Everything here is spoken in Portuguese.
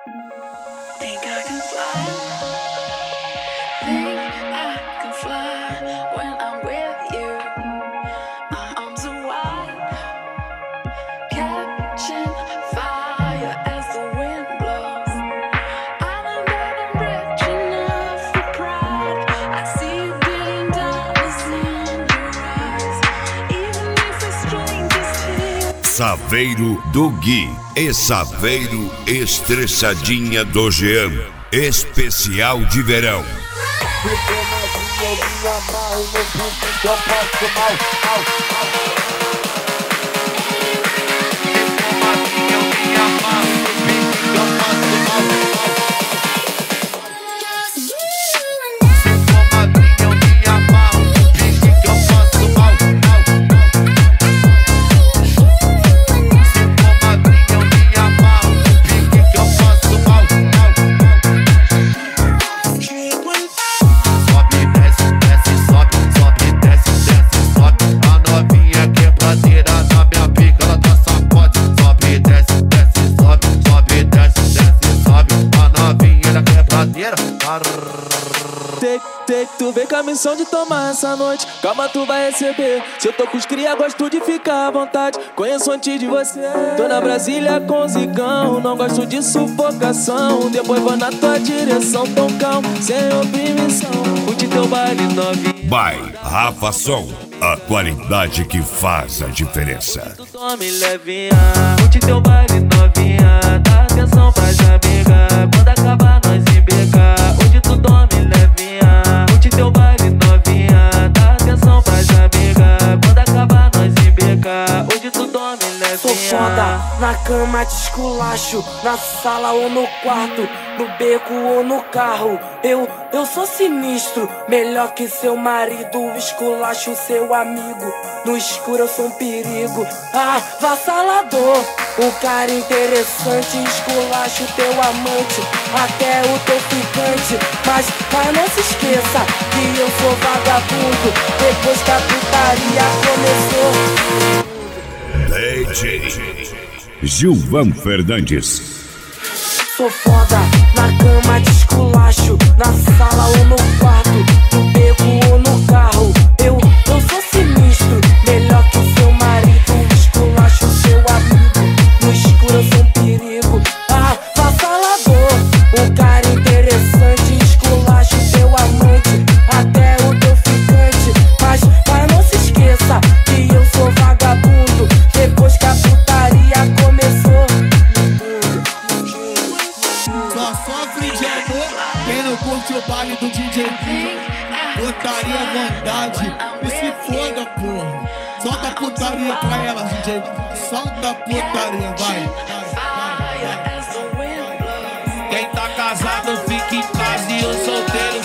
Think I can fly. Think I can fly when I'm with you. My arms are wide, catching fire as the wind blows. I know that I'm rich enough for pride. I see $1 billion in your eyes, even if it's strangers to you. Saveiro do Gui e Saveiro Estressadinha do Jean. Especial de verão. Tu vem com a missão de tomar essa noite. Calma, tu vai receber. Se eu tô com os cria, gosto de ficar à vontade. Conheço antes de você. Tô na Brasília com zigão. Não gosto de sufocação. Depois vou na tua direção, tão calmo, sem oprimição. Curte teu baile novinho. By Rafa Som, a qualidade que faz a diferença. Tu tome levinha. Curte teu baile novinha. Dá atenção pras amigas. Quando acabar nós embecar. Hoje tu tome levinha. Curte teu baile novinha. Dá atenção pras amigas. Quando acabar nós embecar. Hoje tu tome levinha. Sou foda, na cama te esculacho. Na sala ou no quarto, no beco ou no carro. Eu sou sinistro, melhor que seu marido. Esculacho seu amigo, no escuro eu sou um perigo. Avassalador, um cara interessante. Esculacho teu amante, até o teu ficante. Mas não se esqueça que eu sou vagabundo. Depois que a putaria começou. DJ Gilvan Fernandes. Sou foda, na cama te esculacho. Na sala ou no quarto, no beco ou no carro. Eu sou sinistro, melhor que seu marido. Esculacho seu amigo, no escuro eu sou um perigo. Avassalador, um cara interessante. Esculacho seu amante, até o teu ficante. Mas não se esqueça que eu sou vagabundo. Depois que a putaria começou. Só sofre de amor quem não curte o baile do DJ. Putaria à vontade, e se foda, porra. Solta a putaria pra ela, DJ. Solta a putaria, vai. Quem tá casado fica em casa e eu solteiro